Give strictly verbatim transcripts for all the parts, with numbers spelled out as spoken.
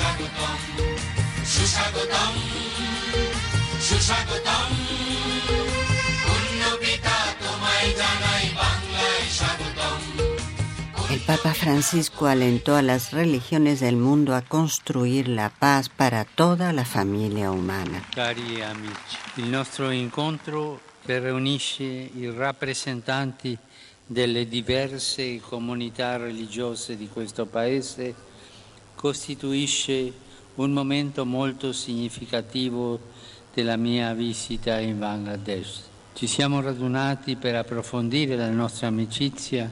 স্বাগতম সুস্বাগতম সুস্বাগতম পূর্ণ পিতা তোমায় জানাই বাংলায় স্বাগতম। El Papa Francisco alentó a las religiones del mundo a construir la paz para toda la familia humana. Cari amici, il nostro incontro che riunisce i rappresentanti delle diverse comunità religiose di questo paese costituisce un momento molto significativo della mia visita in Bangladesh. Ci siamo radunati per approfondire la nostra amicizia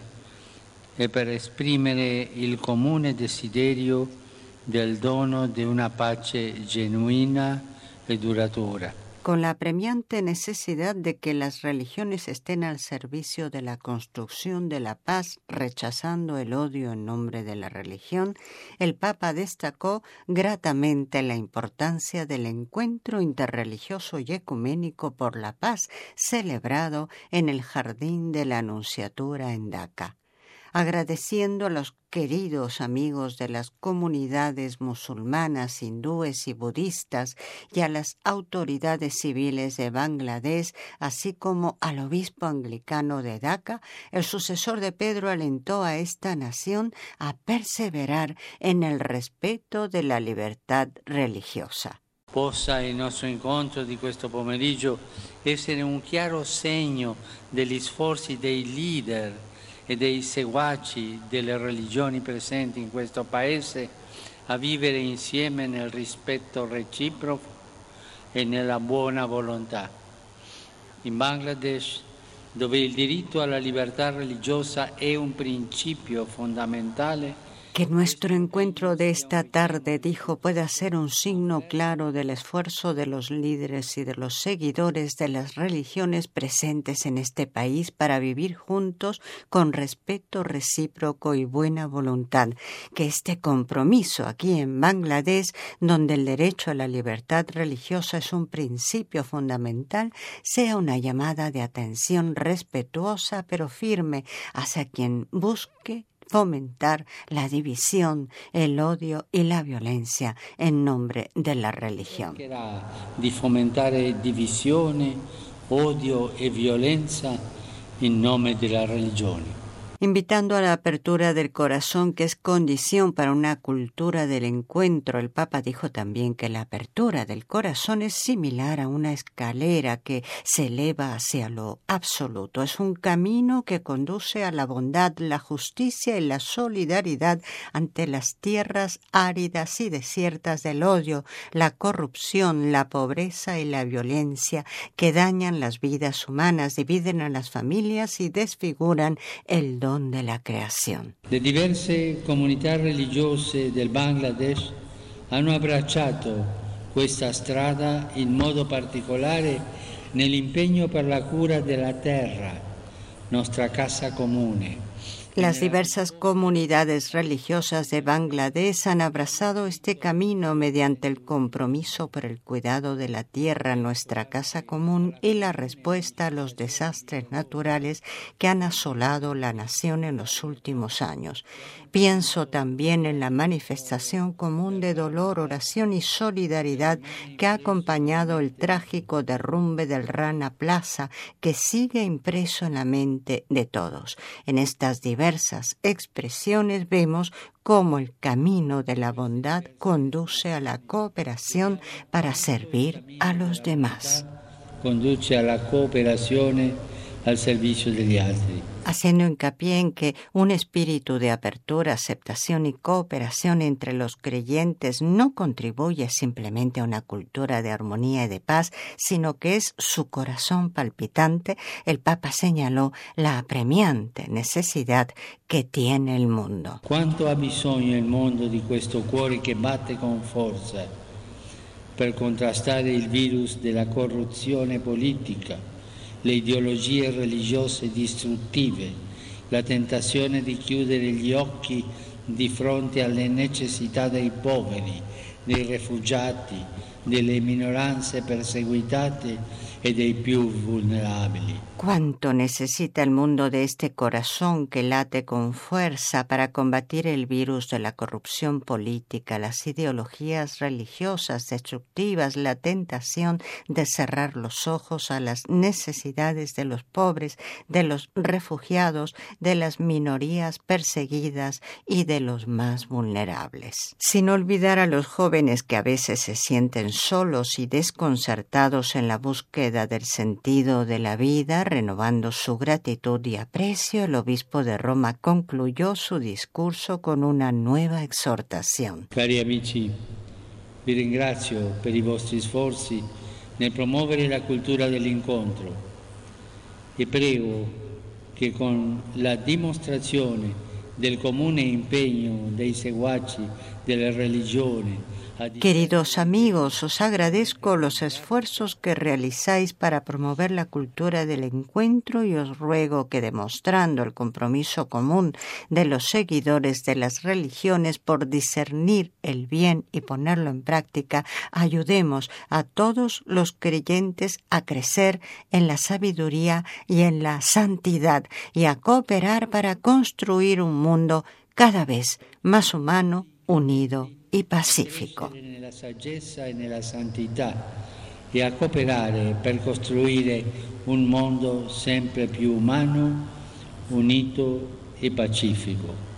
e per esprimere il comune desiderio del dono di una pace genuina e duratura. Con la apremiante necesidad de que las religiones estén al servicio de la construcción de la paz, rechazando el odio en nombre de la religión, el Papa destacó gratamente la importancia del encuentro interreligioso y ecuménico por la paz celebrado en el Jardín de la Anunciatura en Dhaka. Agradeciendo a los queridos amigos de las comunidades musulmanas, hindúes y budistas y a las autoridades civiles de Bangladesh, así como al obispo anglicano de Dhaka, el sucesor de Pedro alentó a esta nación a perseverar en el respeto de la libertad religiosa. Possa il nostro incontro di questo pomeriggio essere un chiaro segno degli sforzi dei leader e dei seguaci delle religioni presenti in questo paese a vivere insieme nel rispetto reciproco e nella buona volontà. In Bangladesh, dove il diritto alla libertà religiosa è un principio fondamentale, Que nuestro encuentro de esta tarde, dijo, pueda ser un signo claro del esfuerzo de los líderes y de los seguidores de las religiones presentes en este país para vivir juntos con respeto recíproco y buena voluntad. Que este compromiso aquí en Bangladesh, donde el derecho a la libertad religiosa es un principio fundamental, sea una llamada de atención respetuosa pero firme hacia quien busque fomentar la división, el odio y la violencia en nombre de la religión. Di fomentare divisione, odio e violenza in nome della religione. Invitando a la apertura del corazón, que es condición para una cultura del encuentro, el Papa dijo también que la apertura del corazón es similar a una escalera que se eleva hacia lo absoluto. Es un camino que conduce a la bondad, la justicia y la solidaridad ante las tierras áridas y desiertas del odio, la corrupción, la pobreza y la violencia que dañan las vidas humanas, dividen a las familias y desfiguran el don de la creación. Le diverse comunità religiose del Bangladesh hanno abbracciato questa strada in modo particolare nell'impegno per la cura della terra, nostra casa comune. Las diversas comunidades religiosas de Bangladesh han abrazado este camino mediante el compromiso por el cuidado de la tierra, nuestra casa común, y la respuesta a los desastres naturales que han asolado la nación en los últimos años. Pienso también en la manifestación común de dolor, oración y solidaridad que ha acompañado el trágico derrumbe del Rana Plaza, que sigue impreso en la mente de todos. En estas diversas expresiones vemos cómo el camino de la bondad conduce a la cooperación para servir a los demás. Conduce a la cooperazione al servicio degli altri. Haciendo hincapié en que un espíritu de apertura, aceptación y cooperación entre los creyentes no contribuye simplemente a una cultura de armonía y de paz, sino que es su corazón palpitante. El Papa señaló la apremiante necesidad che tiene il mondo. Quanto ha bisogno il mondo di questo cuore che batte con forza per contrastare il virus della corruzione politica, le ideologie religiose distruttive, la tentazione di chiudere gli occhi di fronte alle necessità dei poveri, dei rifugiati, delle minoranze perseguitate e dei più vulnerabili. Cuánto necesita el mundo de este corazón que late con fuerza para combatir el virus de la corrupción política, las ideologías religiosas destructivas, la tentación de cerrar los ojos a las necesidades de los pobres, de los refugiados, de las minorías perseguidas y de los más vulnerables. Sin olvidar a los jóvenes que a veces se sienten solos y desconcertados en la búsqueda del sentido de la vida, renovando su gratitud y aprecio, el obispo de Roma concluyó su discurso con una nueva exhortación. Cari amici, vi ringrazio per i vostri sforzi nel promuovere la cultura dell'incontro e prego che con la dimostrazione del comune impegno dei seguaci della religione. Queridos amigos, os agradezco los esfuerzos que realizáis para promover la cultura del encuentro y os ruego que, demostrando el compromiso común de los seguidores de las religiones por discernir el bien y ponerlo en práctica, ayudemos a todos los creyentes a crecer en la sabiduría y en la santidad y a cooperar para construir un mundo cada vez más humano, unido y pacifico. Nella saggezza e nella santità e a cooperare per costruire un mondo sempre più umano, unito e pacifico.